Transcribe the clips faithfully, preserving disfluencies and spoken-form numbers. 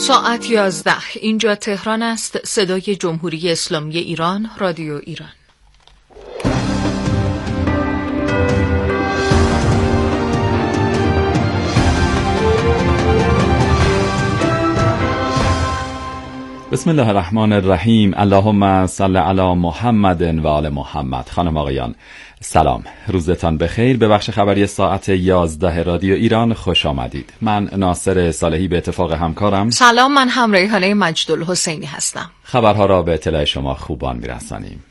ساعت یازده. اینجا تهران است. صدای جمهوری اسلامی ایران، رادیو ایران. بسم الله الرحمن الرحیم. اللهم صل علی محمد و آل محمد. خانم آقایان سلام، روزتان بخیر. به بخش خبری ساعت یازده رادیو ایران خوش آمدید. من ناصر صالحی به اتفاق همکارم. سلام، من هم ریحانه مجدالحسینی هستم. خبرها را به اطلاع شما خوبان میرسانیم.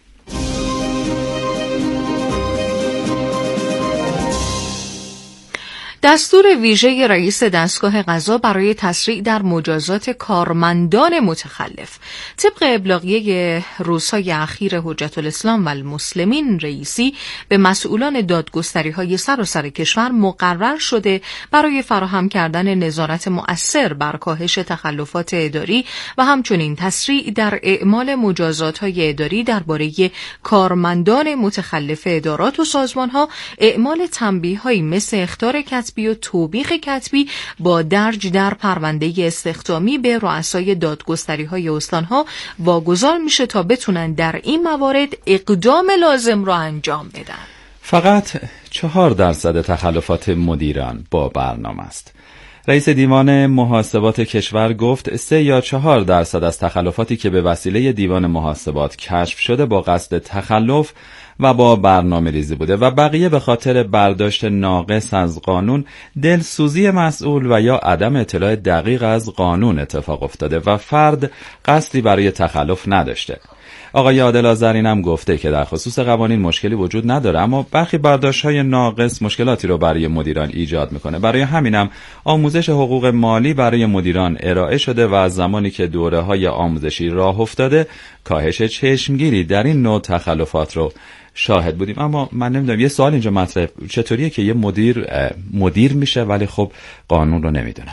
دستور ویژه رئیس دستگاه قضا برای تسریع در مجازات کارمندان متخلف. طبق ابلاغیه روزهای اخیر حجت الاسلام و المسلمین رئیسی به مسئولان دادگستری‌های سراسر کشور مقرر شده برای فراهم کردن نظارت مؤثر بر کاهش تخلفات اداری و همچنین تسریع در اعمال مجازات‌های اداری درباره کارمندان متخلف ادارات و سازمان‌ها، اعمال تنبیه‌هایی مثل اخطار کتبی و توبیخ کتبی با درج در پرونده استخدامی به رؤسای دادگستری‌های استان‌ها واگذار میشه تا بتونن در این موارد اقدام لازم را انجام بدن. فقط چهار درصد تخلفات مدیران با برنامه است. رئیس دیوان محاسبات کشور گفت سه یا چهار درصد از تخلفاتی که به وسیله دیوان محاسبات کشف شده با قصد تخلف و با برنامه ریزی بوده و بقیه به خاطر برداشت ناقص از قانون، دلسوزی مسئول و یا عدم اطلاع دقیق از قانون اتفاق افتاده و فرد قصدی برای تخلف نداشته. آقای عادل آذرین هم گفته که در خصوص قوانین مشکلی وجود نداره، اما برخی برداشت‌های ناقص مشکلاتی رو برای مدیران ایجاد میکنه. برای همینم آموزش حقوق مالی برای مدیران ارائه شده و از زمانی که دوره‌های آموزشی راه افتاده کاهش چشمگیری در این نوع تخلفات رو شاهد بودیم. اما من نمیدونم، یه سوال اینجا مطرح، چطوریه که یه مدیر مدیر میشه ولی خب قانون رو نمیدونه؟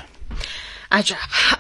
عجب.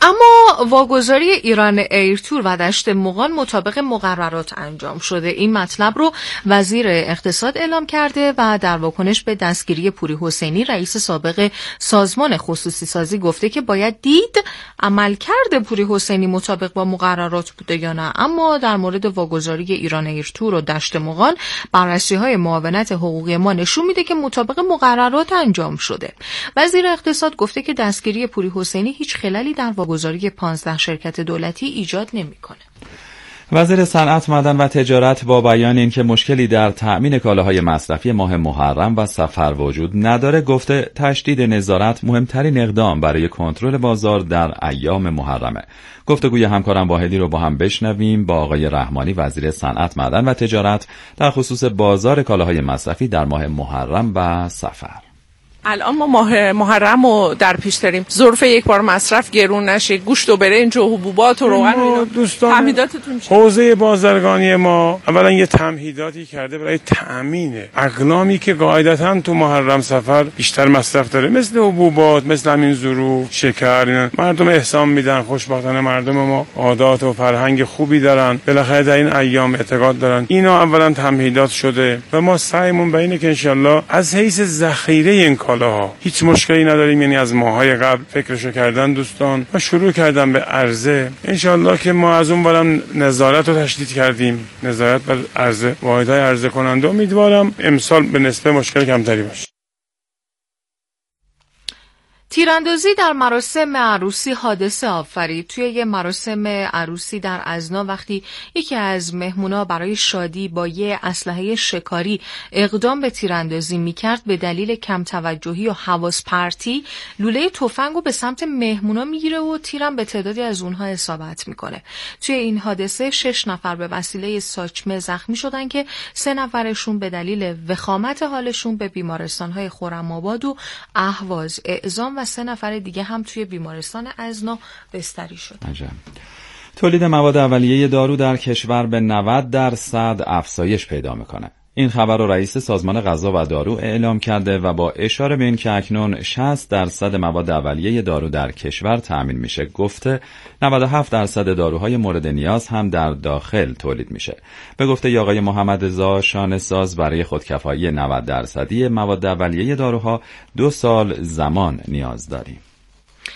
اما واگذاری ایران ایرتور و دشت مغان مطابق مقررات انجام شده. این مطلب رو وزیر اقتصاد اعلام کرده و در واکنش به دستگیری پوری حسینی رئیس سابق سازمان خصوصی سازی گفته که باید دید عملکرد پوری حسینی مطابق با مقررات بوده یا نه. اما در مورد واگذاری ایران ایرتور و دشت مغان بررسی‌های معاونت حقوقی ما نشون میده که مطابق مقررات انجام شده. وزیر اقتصاد گفته که دستگیری پوری حسینی هیچ خلالی در واگذاری پانزده شرکت دولتی ایجاد نمی‌کنه. وزیر صنعت، معدن و تجارت با بیان اینکه مشکلی در تأمین کالاهای مصرفی ماه محرم و صفر وجود نداره گفته تشدید نظارت مهمترین اقدام برای کنترل بازار در ایام محرمه. گفتگوی همکارم واحدی رو با هم بشنویم با آقای رحمانی، وزیر صنعت، معدن و تجارت، در خصوص بازار کالاهای مصرفی در ماه محرم و صفر. الان ما ماه محرم رو در پیش داریم. ظرف یک بار مصرف گرون نشه، گوشت و برنج و حبوبات و روغن و دوستان تمهیداتتون چیه؟ حوزه بازرگانی ما اولا یه تمهیداتی کرده برای تأمین اقلامی که قاعدتاً تو محرم سفر بیشتر مصرف داره، مثل حبوبات، مثل همین ظروف، شکر. اینا مردم احسان میدن. خوشبختانه مردم ما عادات و فرهنگ خوبی دارن، بالاخره در این ایام اعتقاد دارن. اینا اولا تمهیدات شده و ما سعیمون به اینه که انشالله از حیث ذخیره این هیچ مشکلی نداریم. یعنی از ماهای قبل فکرشو کردن دوستان و شروع کردن به عرضه. انشالله که ما از اون برم نظارت رو تشدید کردیم، نظارت بر عرضه، واحدهای عرضه کننده. امیدوارم امسال به نسبت مشکل کمتری باشه. تیراندازی در مراسم عروسی حادثه آفرید. توی یه مراسم عروسی در ازنا وقتی یکی از مهمونا برای شادی با یه اسلحه شکاری اقدام به تیراندازی میکرد، به دلیل کم توجهی و حواس پرتی لوله تفنگو به سمت مهمونا میگیره و تیرم به تعدادی از اونها اصابت میکنه. توی این حادثه شش نفر به وسیله ساچمه زخمی شدن که سه نفرشون به دلیل وخامت حالشون به بیمارستان‌های خرم‌آباد و اهواز اعزام و سه نفر دیگه هم توی بیمارستان ازنا بستری شدن. عجب. تولید مواد اولیه دارو در کشور به نود درصد افزایش پیدا میکنه. این خبر رو رئیس سازمان غذا و دارو اعلام کرده و با اشاره به این که اکنون شصت درصد مواد اولیه دارو در کشور تأمین میشه گفته نود و هفت درصد داروهای مورد نیاز هم در داخل تولید میشه. به گفته آقای محمد رضا شانه‌ساز برای خودکفایی نود درصدی مواد اولیه داروها دو سال زمان نیاز داریم.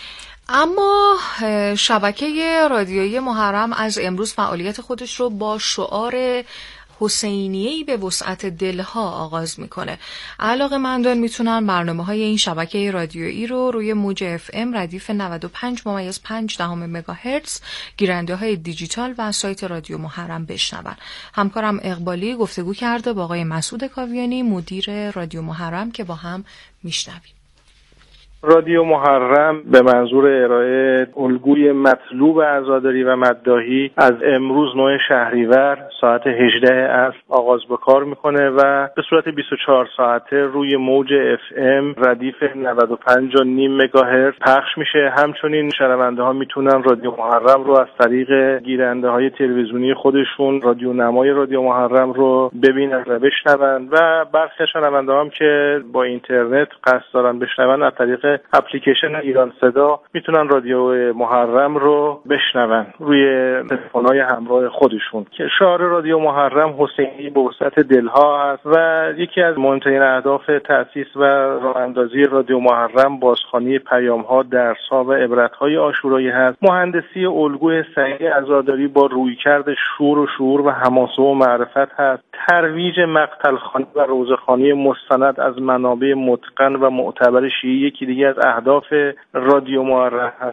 اما شبکه رادیویی محرم از امروز فعالیت خودش رو با شعار حسینیه‌ای به وسعت دلها آغاز میکنه. علاقه‌مندان میتونن برنامه‌های این شبکه رادیویی رو روی موج اف ام ردیف نود و پنج ممیز پنج دهم مگاهرتز، گیرنده‌های دیجیتال و سایت رادیو محرم بشنون. همکارم اقبالی گفتگو کرده با آقای مسعود کاویانی مدیر رادیو محرم که با هم میشنویم. رادیو محرم به منظور ارائه الگوی مطلوب عزاداری و مداحی از امروز نه شهریور ساعت هجده عصر آغاز به کار میکنه و به صورت بیست و چهار ساعته روی موج اف ام ردیف نود و پنج و نیم مگاهرتز پخش میشه. همچنین شنونده ها میتونن رادیو محرم رو از طریق گیرنده های تلویزیونی خودشون رادیو نمای رادیو محرم رو ببینن و بشنون و برخی شنونده هم که با اینترنت قصد دارن بشنون از طریق اپلیکیشن ایران صدا میتونن رادیو محرم رو بشنون روی تلفن‌های همراه خودشون که شعار رادیو محرم حسینی به وسعت دلها هست و یکی از مهمترین اهداف تأسیس و راه اندازی رادیو محرم بازخوانی پیام‌ها، درس‌ها و عبرت‌های عاشورایی هست. مهندسی الگوی صحیح عزاداری با رویکرد شور و شعور و حماسه و معرفت هست. ترویج مقتلخوانی و روزخوانی مستند از منابع متقن و معتبر شیعی یکی دیگه از اهداف رادیو محرم هست.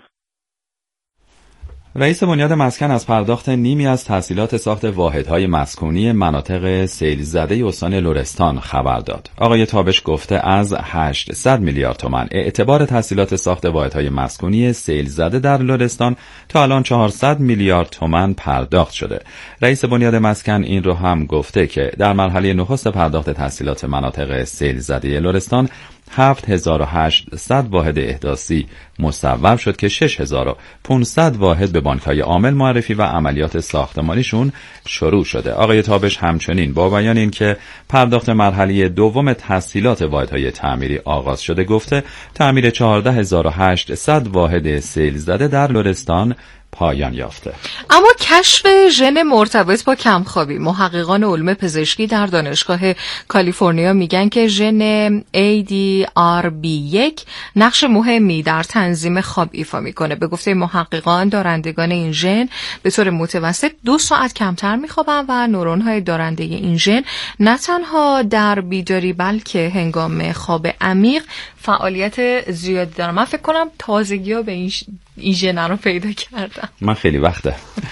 رئیس بنیاد مسکن از پرداخت نیمی از تسهیلات ساخت واحدهای مسکونی مناطق سیل زده استان لرستان خبر داد. آقای تابش گفته از هشتصد میلیارد تومان اعتبار تسهیلات ساخت واحدهای مسکونی سیل زده در لرستان تا الان چهارصد میلیارد تومان پرداخت شده. رئیس بنیاد مسکن این رو هم گفته که در مرحله نخست پرداخت تسهیلات مناطق سیل زده لرستان هفت هزار و هشتصد واحد احداثی مصوب شد که شش هزار و پانصد واحد به بانک‌های عامل معرفی و عملیات ساختمانیشون شروع شده. آقای تابش همچنین با بیان این که پرداخت مرحله دوم تسهیلات واحدهای تعمیری آغاز شده گفته تعمیر چهارده هزار و هشتصد واحد سیل زده در لرستان پایان یافته. اما کشف ژن مرتبط با کمخوابی، محققان علوم پزشکی در دانشگاه کالیفرنیا میگن که ژن ای دی آر بی یک نقش مهمی در تنظیم خواب ایفا میکنه. به گفته محققان دارندگان این ژن به طور متوسط دو ساعت کمتر میخوابن و نورون‌های دارنده این ژن نه تنها در بیداری بلکه هنگام خواب عمیق فعالیت زیادی دارن. من فکر کنم تازگی‌ها به این این ژن رو پیدا کردم. من خیلی وقته.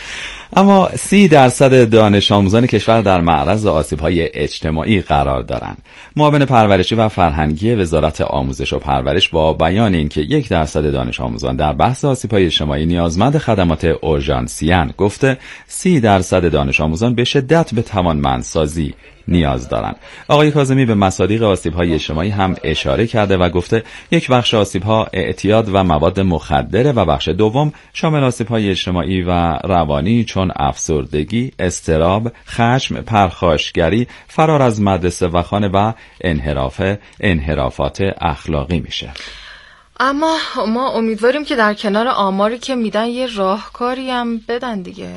اما سی درصد دانش آموزان کشور در معرض آسیب‌های اجتماعی قرار دارند. معاون پرورشی و فرهنگی وزارت آموزش و پرورش با بیان اینکه یک درصد دانش آموزان در بحث آسیب‌های اجتماعی نیازمند خدمات اورژانسی‌اند، گفته سی درصد دانش آموزان به شدت به توانمندسازی نیاز دارند. آقای کاظمی به مصادیق آسیب‌های اجتماعی هم اشاره کرده و گفته یک بخش آسیب‌ها اعتیاد و مواد مخدره و بخش دوم شامل آسیب‌های اجتماعی و روانی چون افسردگی، اضطراب، خشم، پرخاشگری، فرار از مدرسه و خانه و انحراف انحرافات اخلاقی میشه. اما ما امیدواریم که در کنار آماری که میدن یه راهکاری هم بدن دیگه.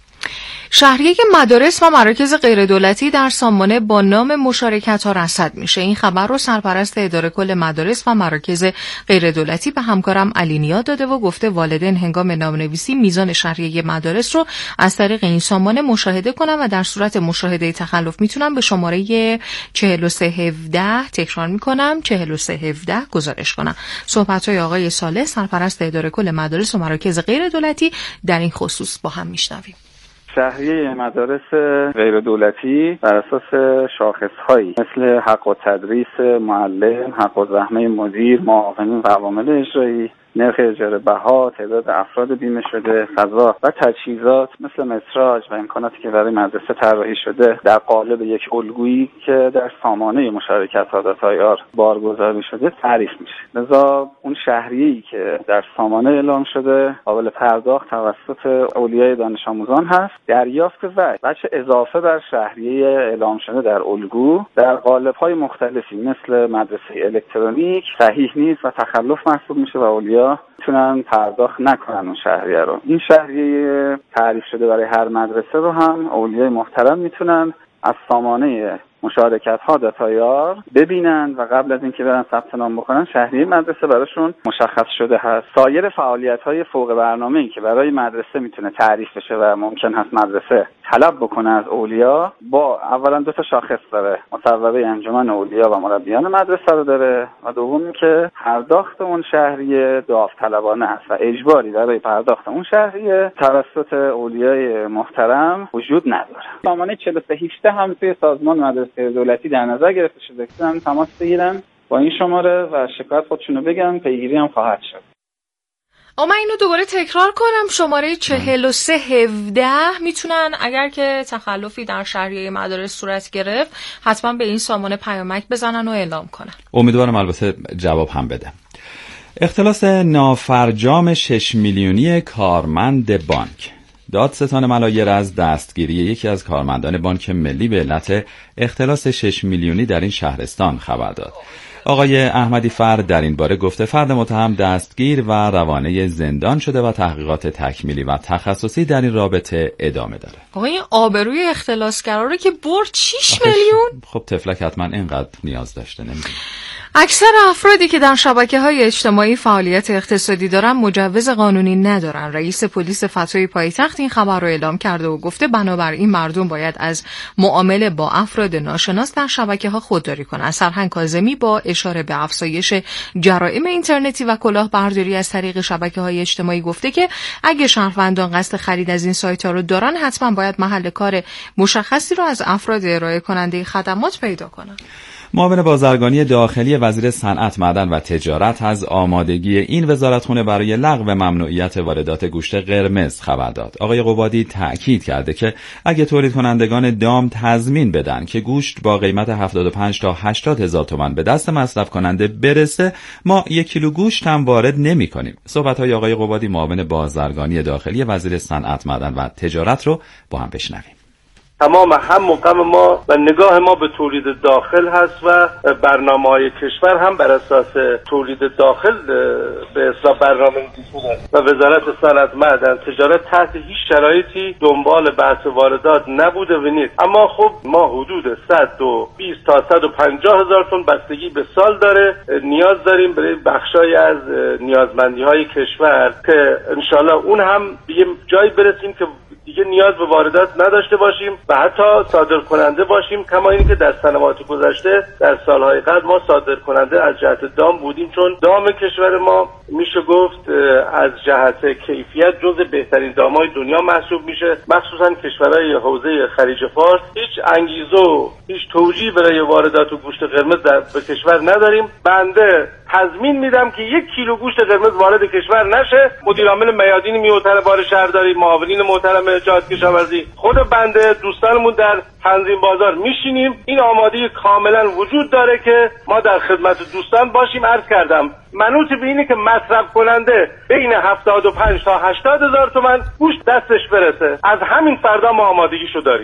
شهریه مدارس و مراکز غیردولتی در سامانه با نام مشارکت‌ها رصد میشه. این خبر رو سرپرست اداره کل مدارس و مراکز غیردولتی به همکارم علینیا داده و گفته والدین هنگام نامنویسی میزان شهریه مدارس رو از طریق این سامانه مشاهده کنن و در صورت مشاهده تخلف میتونن به شماره چهل و سه هفده تکرار میکنم چهل و سه هفده گزارش کنن. صحبت‌های آقای صالح سرپرست اداره کل مدارس و مراکز غیردولتی در این خصوص با هم میشنویم. شهریه مدارس غیر دولتی بر اساس شاخص‌هایی مثل حق و تدریس معلم، حق و زحمه مدیر، معاونین و عوامل اجرایی، نرخ اجاره بها، تعداد افراد بیمه شده، فضا و تجهیزات مثل متراژ و امکاناتی که برای مدرسه طراحی شده در قالب یک الگویی که در سامانه مشارکت‌ها داتای آر بارگذاری شده تعریف میشه. لذا اون شهریه‌ای که در سامانه اعلام شده قابل پرداخت توسط اولیای دانش آموزان هست. دریافت وجه بچه اضافه بر شهریه اعلام شده در الگو در قالب‌های مختلفی مثل مدرسه الکترونیک صحیح نیست و تخلف محسوب میشه و اولیا میتونن پرداخت نکنن اون شهریه رو. این شهریه تعریف شده برای هر مدرسه رو هم اولیای محترم میتونن از سامانه مشارکت ها داتایار ببینن و قبل از اینکه برن ثبت نام بکنن شهریه مدرسه براشون مشخص شده هست. سایر فعالیت های فوق برنامه‌ای که برای مدرسه میتونه تعریف بشه و ممکن هست مدرسه طلب بکنه از اولیا، با اولا دو تا شاخص داره، مصوبه انجمن اولیا و مربیان مدرسه رو داره و دوم که پرداخت اون شهریه داوطلبانه است و اجباری برای پرداخت اون شهریه توسط اولیای محترم وجود نداره. سامانه چهل و سه هجده هم توی سازمان مدرسه دولتی در نظر گرفته شده که هم تماس بگیرن با این شماره و شکایت خودشونو بگن، پیگیری هم خواهد شد. اما اینو دوباره تکرار کنم، شماره چهل و سه هفده میتونن اگر که تخلفی در شهریه مدارس صورت گرفت حتما به این سامانه پیامک بزنن و اعلام کنن. امیدوارم البته جواب هم بده. اختلاس نافرجام شش میلیونی کارمند بانک. دادستان ملایر از دستگیری یکی از کارمندان بانک ملی به علت اختلاس شش میلیونی در این شهرستان خبر داد. آقای احمدی فرد در این باره گفته فرد متهم دستگیر و روانه زندان شده و تحقیقات تکمیلی و تخصصی در این رابطه ادامه داره. آقای آبروی اختلاسگرا رو که برد شش میلیون؟ خب تفلک حتما اینقدر نیاز داشته، نمیدونم. اکثر افرادی که در شبکه‌های اجتماعی فعالیت اقتصادی دارن مجوز قانونی ندارن. رئیس پلیس فتوی پایتخت این خبر رو اعلام کرده و گفته بنابراین مردم باید از معامله با افراد ناشناس در شبکه‌ها خودداری کنند. سرهنگ کاظمی با اشاره به افزایش جرائم اینترنتی و کلاهبرداری از طریق شبکه‌های اجتماعی گفته که اگه شهروندان قصد خرید از این سایت‌ها رو دارن حتما باید محل کار مشخصی رو از افراد ارائه کننده خدمات پیدا کنن. معاون بازرگانی داخلی وزیر صنعت، معدن و تجارت از آمادگی این وزارتخونه برای لغو ممنوعیت واردات گوشت قرمز خبر داد. آقای قبادی تأکید کرده که اگه تولید کنندگان دام تضمین بدن که گوشت با قیمت هفتاد و پنج تا هشتاد هزار تومان به دست مصرف کننده برسه، ما یک کیلو گوشت هم وارد نمی کنیم. صحبت‌های آقای قبادی معاون بازرگانی داخلی وزیر صنعت، معدن و تجارت رو با هم بشنویم. تمام هم مقام ما و نگاه ما به تولید داخل هست و برنامه‌های کشور هم بر اساس تولید داخل به اصلاح برنامه دیده و وزارت صنعت، معدن، تجارت تحت هیچ شرایطی دنبال بحث واردات نبوده و نیست. اما خب ما حدود صد و بیست تا صد و پنجاه هزار تن بستگی به سال داره نیاز داریم برای بخشای از نیازمندی‌های کشور که انشالله اون هم دیگه جایی برسیم که دیگه نیاز به واردات نداشته باشیم و حتی صادر کننده باشیم، کما اینکه در سنوات گذشته در سالهای قبل ما صادر کننده از جهت دام بودیم، چون دام کشور ما میشه گفت از جهت کیفیت جز بهترین دامای دنیا محسوب میشه. مخصوصا کشورهای حوزه خلیج فارس هیچ انگیزه و هیچ توجیه برای واردات و گوشت قرمز در به کشور نداریم. بنده تضمین میدم که یک کیلو گوشت قرمز وارد کشور نشه. مدیر عامل میادین میوتر بار شهرداری، معاونین محترم جهاد کشاورزی، خود بنده، دوستانمون در تنظیم بازار میشینیم. این آمادگی کاملا وجود داره که ما در خدمت دوستان باشیم. عرض کردم منوط به اینه که مصرف کننده بین هفتاد و پنج تا هشتاد هزار تومان گوشت دستش برسه. از همین فردا ما آمادگیشو داریم.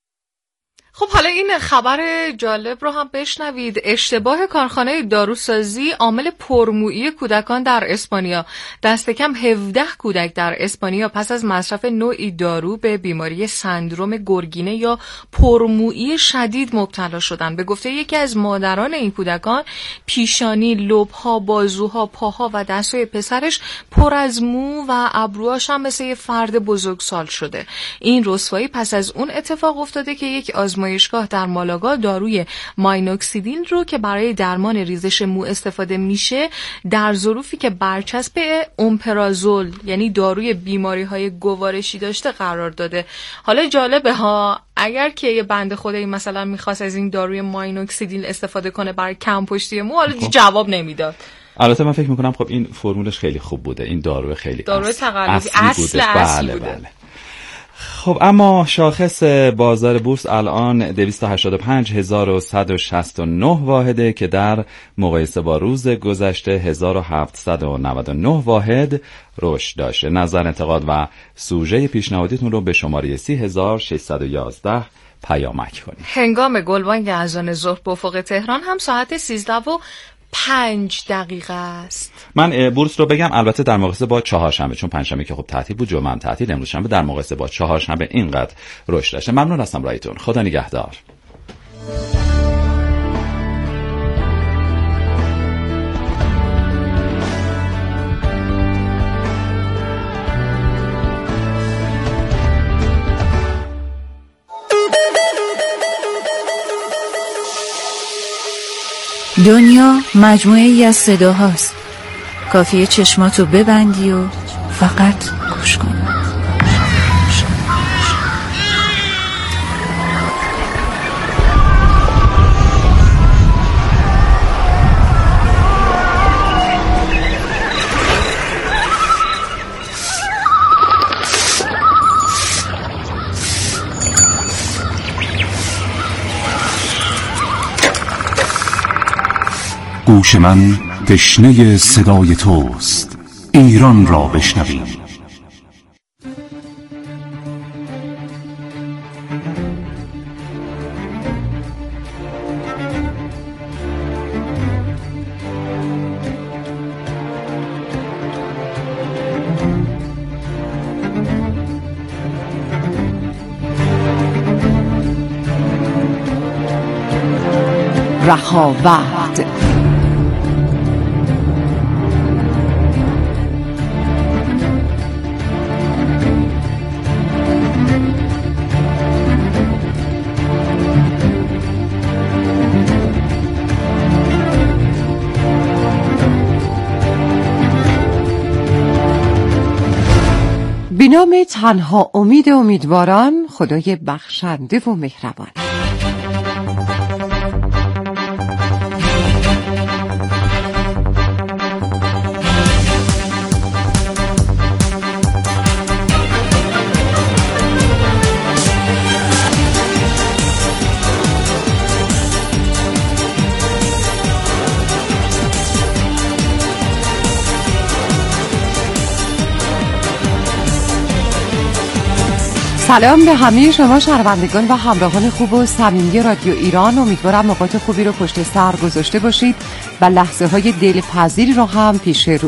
خب حالا این خبر جالب رو هم بشنوید. اشتباه کارخانه داروسازی عامل پرمویی کودکان در اسپانیا. دست کم هفده کودک در اسپانیا پس از مصرف نوعی دارو به بیماری سندروم گرگینه یا پرمویی شدید مبتلا شدند. به گفته یکی از مادران این کودکان، پیشانی، لب‌ها، بازوها، پاها و دستای پسرش پر از مو و ابروهاش هم مثل یه فرد بزرگسال شده. این رسوایی پس از اون اتفاق افتاده که یک آزمایشگاه در مالاگا داروی ماینوکسیدیل رو که برای درمان ریزش مو استفاده میشه در ظروفی که برچسب اومپرازول یعنی داروی بیماری‌های گوارشی داشته قرار داده. حالا جالبه ها، اگر که یه بنده خدایی مثلا میخواست از این داروی ماینوکسیدیل استفاده کنه برای کم پشتی مو، حالا خب. جواب نمیداد. البته من فکر میکنم خب این فرمولش خیلی خوب بوده، این دارو خیلی دارو تقلبی اصل اصلی بوده. بله. خب اما شاخص بازار بورس الان دویست و هشتاد و پنج هزار و صد و شصت و نه واحده که در مقایسه با روز گذشته هزار و هفتصد و نود و نه واحد رشد داشته. نظر، انتقاد و سوژه پیشنهادیتون رو به شماره سی هزار و ششصد و یازده پیامک کنید. هنگام گلبانگ اذان ظهر به افق تهران هم ساعت سیزده و پنج دقیقه است. من بورس رو بگم البته در مقایسه با چهارشنبه، چون پنجشنبه که خب تعطیل بود، جمعه هم تعطیل، امروز شنبه، در مقایسه با چهارشنبه اینقدر رشد داشته. ممنون هستم رایتون. خدا نگهدار. دنیا مجموعه ای از صداهاست. کافیه چشماتو ببندی و فقط گوش کن. گوش من تشنه صدای توست. ایران را بشنویم. رهاورد. به نام تنها امید امیدواران، خدای بخشنده و مهربان. سلام به همه شما شنوندگان و همراهان خوب و صمیمی رادیو ایران. امیدوارم اوقات خوبی رو پشت سر گذاشته باشید و لحظه های دلپذیری رو هم پیش رو.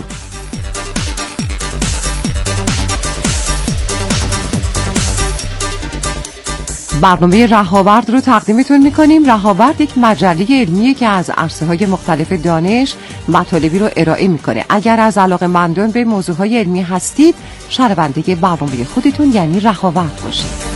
برنامه رهاورد رو تقدیمتون میکنیم. رهاورد یک مجله علمیه که از عرصه‌های مختلف دانش مطالبی رو ارائه میکنه. اگر از علاقه‌مندان به موضوعهای علمی هستید، شنونده برنامه خودتون یعنی رهاورد باشید.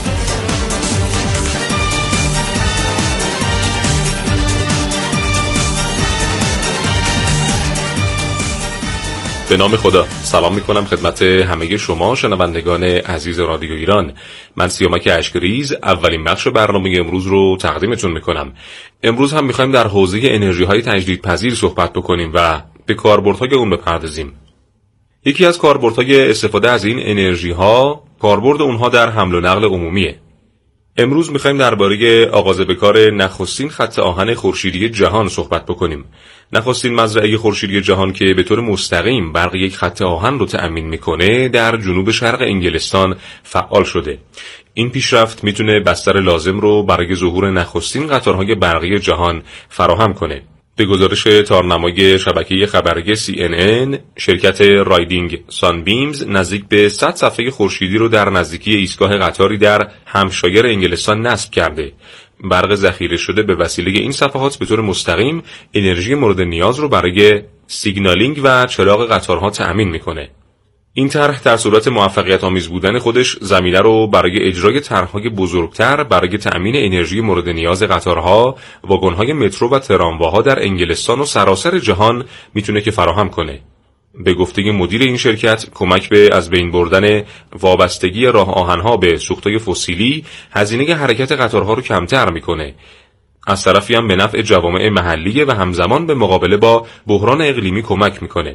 به نام خدا سلام میکنم خدمت همه شما شنوندگان عزیز رادیو ایران. من سیامک اشکریز اولین بخش برنامه امروز رو تقدیمتون میکنم. امروز هم میخوایم در حوزه انرژی های تجدیدپذیر صحبت بکنیم و به کاربردهای اون بپردازیم. یکی از کاربردهای استفاده از این انرژی ها کاربرد اونها در حمل و نقل عمومیه. امروز میخوایم درباره آغاز به کار نخستین خط آهن خورشیدی جهان صحبت بکنیم. نخستین مزرعه خورشیدی جهان که به طور مستقیم برق یک خط آهن رو تأمین میکنه در جنوب شرق انگلستان فعال شده. این پیشرفت میتونه بستر لازم رو برای ظهور نخستین قطارهای برقی جهان فراهم کنه. به گزارش تارنمای شبکه خبری سی ان ان، شرکت رایدینگ سانبیمز نزدیک به صد صفحه خورشیدی رو در نزدیکی ایستگاه قطاری در همشایر انگلستان نصب کرده. برق ذخیره شده به وسیله این صفحات به طور مستقیم انرژی مورد نیاز رو برای سیگنالینگ و چراغ قطارها تأمین میکنه. این طرح در صورت موفقیت آمیز بودن خودش زمینه رو برای اجرای طرح‌های بزرگتر برای تأمین انرژی مورد نیاز قطارها، واگن‌های مترو و ترامواها در انگلستان و سراسر جهان میتونه که فراهم کنه. به گفته مدیر این شرکت، کمک به از بین بردن وابستگی راه آهن‌ها به سوخت‌های فسیلی هزینه حرکت قطارها رو کمتر میکنه. از طرفی هم به نفع جوامع محلی و همزمان به مقابله با بحران اقلیمی کمک میکنه.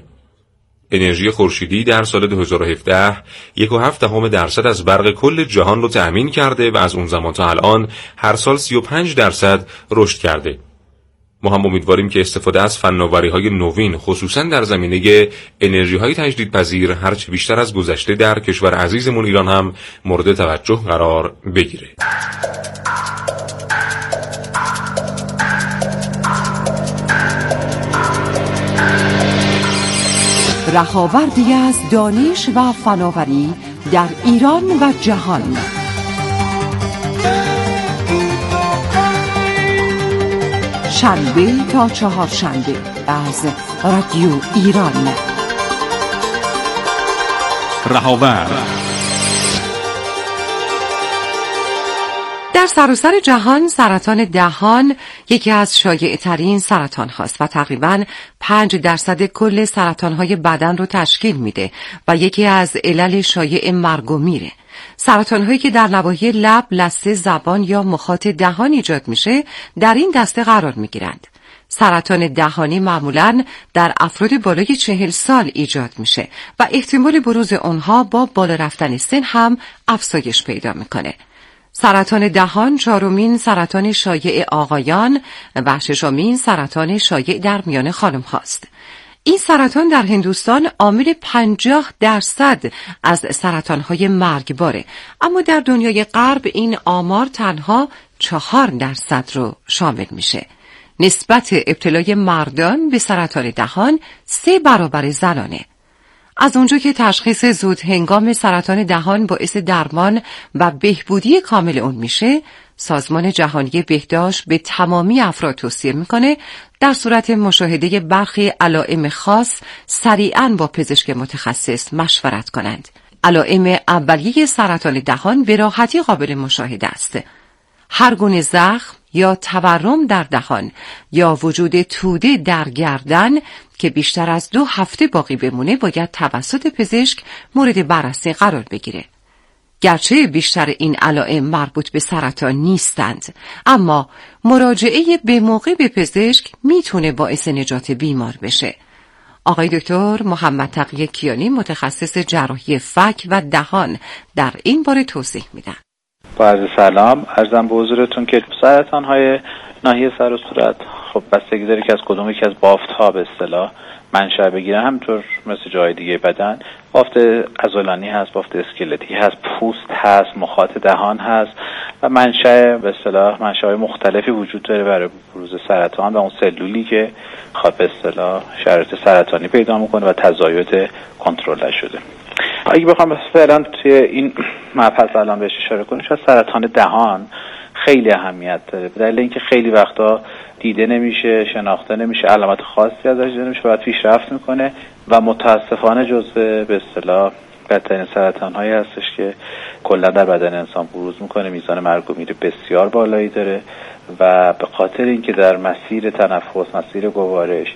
انرژی خورشیدی در سال دو هزار و هفده یک و هفت دهم درصد از برق کل جهان رو تأمین کرده و از اون زمان تا الان هر سال سی و پنج درصد رشد کرده. ما هم امیدواریم که استفاده از فناوری‌های نوین خصوصا در زمینه انرژی‌های تجدیدپذیر هرچه بیشتر از گذشته در کشور عزیزمون ایران هم مورد توجه قرار بگیره. رهاوردی از دانش و فناوری در ایران و جهان. شنبه تا چهارشنبه از رادیو ایران. رهاورد. در در سراسر جهان سرطان دهان یکی از شایع ترین سرطان هاست و تقریباً پنج درصد کل سرطان های بدن رو تشکیل میده و یکی از علل شایع مرگ و میره. سرطان هایی که در نواحی لب، لثه، زبان یا مخاط دهان ایجاد میشه در این دسته قرار میگیرند. سرطان دهانی معمولاً در افراد بالای چهل سال ایجاد میشه و احتمال بروز اونها با بالا رفتن سن هم افزایش پیدا میکنه. سرطان دهان چهارمین سرطان شایع آقایان و ششمین سرطان شایع در میان خانم هاست. این سرطان در هندوستان عامل پنجاه درصد از سرطان‌های مرگباره، اما در دنیای غرب این آمار تنها چهار درصد رو شامل میشه. نسبت ابتلای مردان به سرطان دهان سه برابر زنانه. از اونجا که تشخیص زود هنگام سرطان دهان باعث درمان و بهبودی کامل اون میشه، سازمان جهانی بهداشت به تمامی افراد توصیه میکنه در صورت مشاهده برخی علائم خاص سریعاً با پزشک متخصص مشورت کنند. علائم اولیه سرطان دهان به راحتی قابل مشاهده است. هر گونه زخم یا تورم در دهان یا وجود توده در گردن که بیشتر از دو هفته باقی بمونه باید توسط پزشک مورد بررسی قرار بگیره. گرچه بیشتر این علائم مربوط به سرطان نیستند، اما مراجعه به موقع به پزشک میتونه باعث نجات بیمار بشه. آقای دکتر محمد تقی کیانی متخصص جراحی فک و دهان در این باره توضیح میدن. با عرض سلام عرضم به حضورتون که سرطان های ناحیه سر و صورت خب بستگی داره که از کدوم یکی از بافت ها به اصطلاح منشأ بگیرن. همینطور مثل جای دیگه بدن بافت عضلانی هست، بافت اسکلتی هست، پوست هست، مخاط دهان هست و منشأ به اصطلاح منشأهای مختلفی وجود داره برای بروز سرطان و اون سلولی که خواب به اصطلاح شرایط سرطانی پیدا میکنه و تزاید کنترل نشده. اگه بخوام فعلا توی این مبحث الان بهش اشاره کنیم، شاید سرطان دهان خیلی اهمیت داره، به دلیل اینکه خیلی وقتا دیده نمیشه، شناخته نمیشه، علامت خاصی ازش دیده نمیشه، بعد پیشرفت میکنه و متاسفانه جزء به اصطلاح بدترین سرطان‌هایی هستش که کلا در بدن انسان بروز میکنه. میزان مرگ و میر بسیار بالایی داره و به خاطر اینکه در مسیر تنفس، مسیر گوارش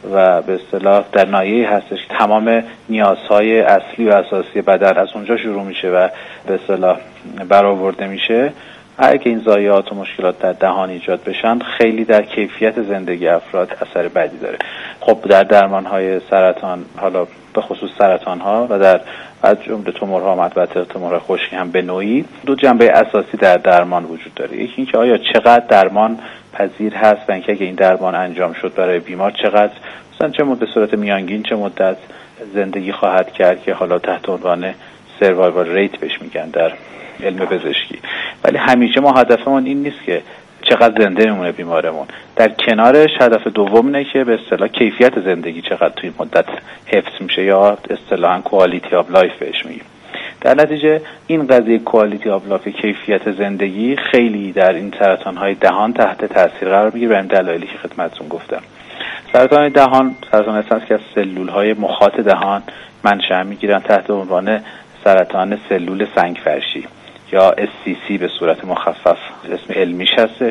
و به اصطلاح در ناحیه‌ای هستش که تمام نیازهای اصلی و اساسی بدن از اونجا شروع میشه و به اصطلاح برآورده میشه، اگه این ضایعات و مشکلات در دهان ایجاد بشن خیلی در کیفیت زندگی افراد اثر بدی داره. خب در درمان‌های سرطان، حالا به خصوص سرطان‌ها و در از جمله تومورها و البته تومورهای خشکی هم به نوعی دو جنبه اساسی در درمان وجود داره. یکی اینکه آیا چقدر درمان پذیر هست و اینکه اگه این درمان انجام شد برای بیمار چقدر مثلا چه مدت، به صورت میانگین چه مدت زندگی خواهد کرد که حالا تحت عنوان سروایوال ریت بهش میگن در علم پزشکی. ولی همیشه ما هدفمون این نیست که چقدر زنده میمونه بیمارمون. در کنارش هدف دوم اینه که به اصطلاح کیفیت زندگی چقدر توی مدت حفظ میشه یا اصطلاحاً کوالیتی آف لایف بهش میگیم. در نتیجه این قضیه کوالیتی آف لایف، کیفیت زندگی، خیلی در این سرطان‌های دهان تحت تاثیر قرار میگیره به این دلایلی که خدمتتون گفتم. سرطان دهان سرطان هست که از سلول‌های مخاط دهان منشأ میگیرن تحت عنوان سرطان سلول سنگ فرشی یا اس سی سی به صورت مخفف اسم علمیش هستش.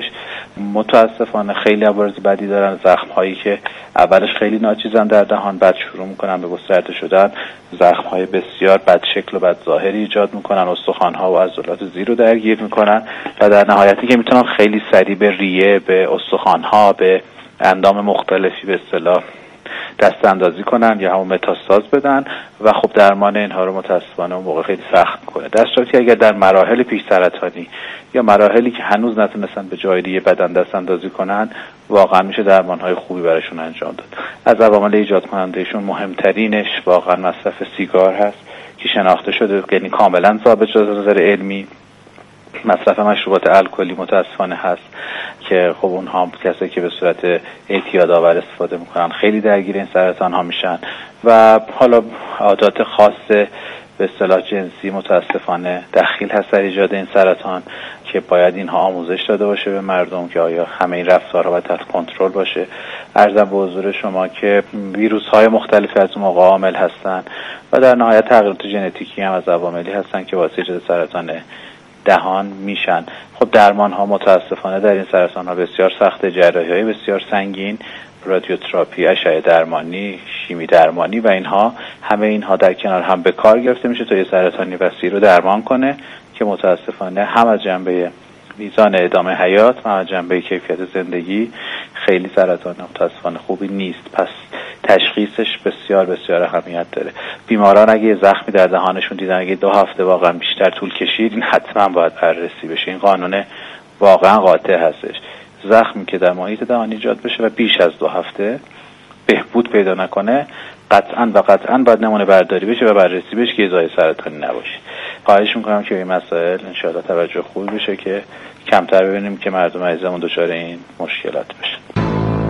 متاسفانه خیلی عوارض بدی دارن، زخم هایی که اولش خیلی ناچیزن در دهان بعد شروع میکنن به گسترده شدن، زخم های بسیار بد شکل و بد ظاهری ایجاد میکنن، استخوان ها و عضلات زیر رو درگیر میکنن و در نهایتی که میتونن خیلی سریع به ریه، به استخوان ها، به اندام مختلفی به اصطلاح دست اندازی کنن یا همون متاستاز بدن و خب درمان اینها رو متاسفانه اون موقع خیلی سخت میکنه. در صورتی که اگر در مراحل پیش سرطانی یا مراحلی که هنوز نتونستن به جای دیگه بدن دست اندازی کنن، واقعا میشه درمانهای خوبی براشون انجام داد. از عوامل ایجاد کنندهشون مهمترینش واقعا مصرف سیگار هست که شناخته شده، یعنی کاملا ثابت شده از نظر علمی. مصرف مشروبات الکلی متاسفانه هست که خب اونها هم کسایی که به صورت اعتیادآور استفاده میکنن خیلی درگیر این سرطان ها میشن و حالا عادات خاص به اصطلاح جنسی متاسفانه دخیل هست در ایجاد این سرطان که باید اینها آموزش داده باشه به مردم که آیا همه این رفتارها باید تحت کنترل باشه. عرضم به حضور شما که ویروس های مختلفی از موقع عامل هستن و در نهایت تغییرات ژنتیکی هم از عواملی هستن که باعث ایجاد سرطان دهان میشن. خب خب درمان ها متاسفانه در این سرطان ها بسیار سخته، جراحی های بسیار سنگین، رادیوتراپی، اشعه درمانی، شیمی درمانی و اینها، همه اینها در کنار هم به کار گرفته میشه تا یه سرطانی وسیع رو درمان کنه که متاسفانه هم از جنبه میزان ادامه حیات و از جنبه کیفیت زندگی خیلی سرطان متاسفانه خوبی نیست. پس تشخیصش بسیار بسیار اهمیت داره. بیماران اگه زخمی در دهانشون دیدن اگه دو هفته واقعا بیشتر طول کشید، این حتما باید بررسی بشه. این قانون واقعا قاطع هستش. زخمی که در محیط دهان ایجاد بشه و بیش از دو هفته بهبود پیدا نکنه، قطعا و قطعا باید نمونه برداری بشه و بررسی بشه که ایضای سرطانی نباشه. خواهش میکنم که این مسائل انشاءالله توجه خوب بشه که کمتر ببینیم که مردم عزیزمون دچار این مشکلات بشن.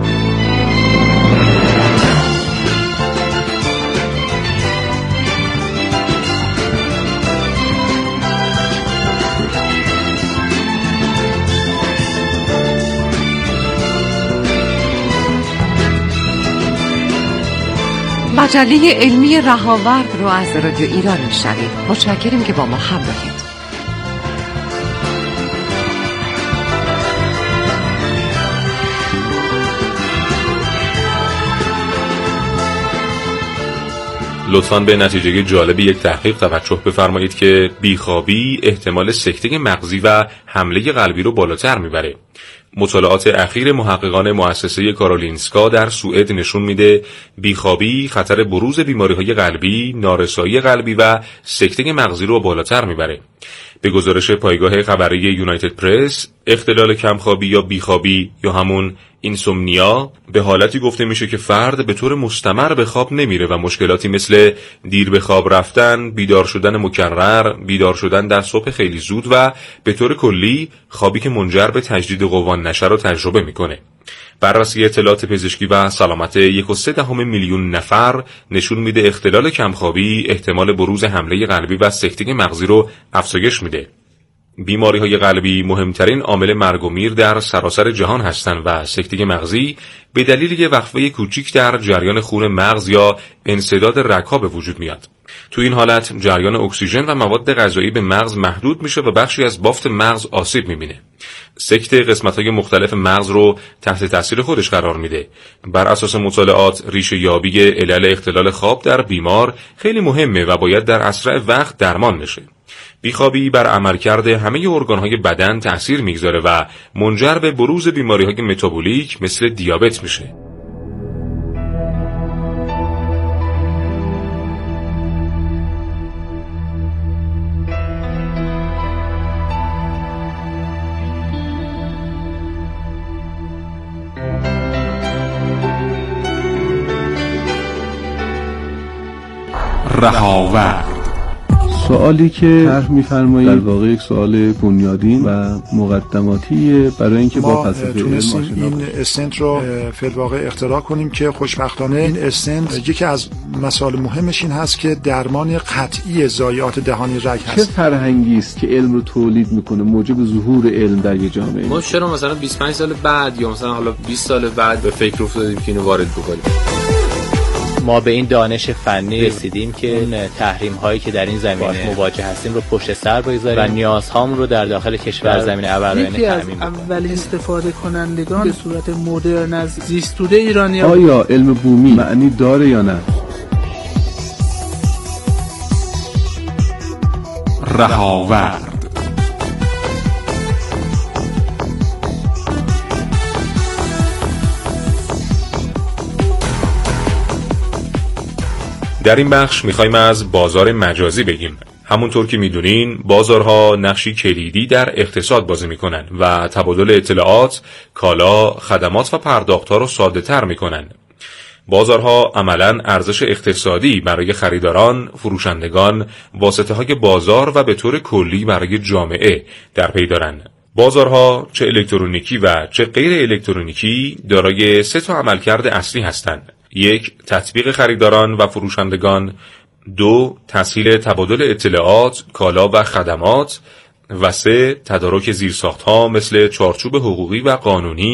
مجله علمی رهاورد رو از رادیو ایران میشنوید. متشکریم که با ما همراهید. لطفاً به نتیجه جالب یک تحقیق توجه بفرمایید که بیخوابی احتمال سکته مغزی و حمله قلبی رو بالاتر میبره. مطالعات اخیر محققان مؤسسه کارولینسکا در سوئد نشون میده بیخوابی خطر بروز بیماری‌های قلبی، نارسایی قلبی و سکته مغزی رو بالاتر میبره. به گزارش پایگاه خبری یونایتد پرس، اختلال کمخوابی یا بیخوابی یا همون اینسومنیا به حالتی گفته میشه که فرد به طور مستمر به خواب نمیره و مشکلاتی مثل دیر به خواب رفتن، بیدار شدن مکرر، بیدار شدن در صبح خیلی زود و به طور کلی خوابی که منجر به تجدید قوان نشه رو تجربه میکنه. بررسی اطلاعات پزشکی و سلامت یک و سه دهم میلیون نفر نشون میده اختلال کمخوابی احتمال بروز حمله قلبی و سکته مغزی رو افزایش میده. بیماری‌های قلبی مهمترین عامل مرگ و میر در سراسر جهان هستند و سکته مغزی به دلیل یک وقفه کوچیک در جریان خون مغز یا انسداد رگ‌ها به وجود میاد. تو این حالت جریان اکسیژن و مواد غذایی به مغز محدود میشه و بخشی از بافت مغز آسیب میبینه. سکته قسمت‌های مختلف مغز رو تحت تاثیر خودش قرار میده. بر اساس مطالعات، ریشه یابی علل اختلال خواب در بیمار خیلی مهمه و باید در اسرع وقت درمان بشه. بیخوابی بر عملکرد همه ارگان‌های بدن تأثیر میگذاره و منجر به بروز بیماری‌های متابولیک مثل دیابت میشه. رهاورد. سوالی که طرح می‌فرمایید در واقع یک سوال بنیادین و مقدماتیه برای اینکه با فلسفه علم آشنا این استنت رو فی الواقع اختراع کنیم که خوشبختانه این استنت یکی از مسائل مهمش این هست که درمان قطعی ضایعات دهانی رگ هست. چه فرهنگی است که علم رو تولید میکنه موجب ظهور علم در یک جامعه؟ ما چرا مثلا بیست و پنج سال بعد یا مثلا حالا بیست سال بعد به فکر افتادیم که اینو وارد بکنیم؟ ما به این دانش فنی رسیدیم که اون تحریم هایی که در این زمینه مواجه هستیم رو پشت سر بگذاریم و نیازهامون رو در داخل کشور زمینه ابرآینه تامین کنیم. اولین استفاده کنندگان به صورت مدرن از زیستوده ایرانی ها. آیا علم بومی معنی داره یا نه؟ رهاورد. در این بخش میخوایم از بازار مجازی بگیم. همونطور که میدونین بازارها نقشی کلیدی در اقتصاد بازی میکنن و تبادل اطلاعات، کالا، خدمات و پرداختها رو ساده تر میکنن. بازارها عملاً ارزش اقتصادی برای خریداران، فروشندگان، واسطه های بازار و به طور کلی برای جامعه در پی دارن. بازارها چه الکترونیکی و چه غیر الکترونیکی دارای سه تا عملکرد اصلی هستند. یک، تطبیق خریداران و فروشندگان. دو، تسهیل تبادل اطلاعات، کالا و خدمات. و سه، تدارک زیرساخت‌ها مثل چارچوب حقوقی و قانونی